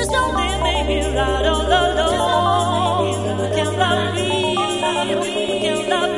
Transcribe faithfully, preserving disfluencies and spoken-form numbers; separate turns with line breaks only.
Just don't leave me here out all alone. I can't love you, I can't love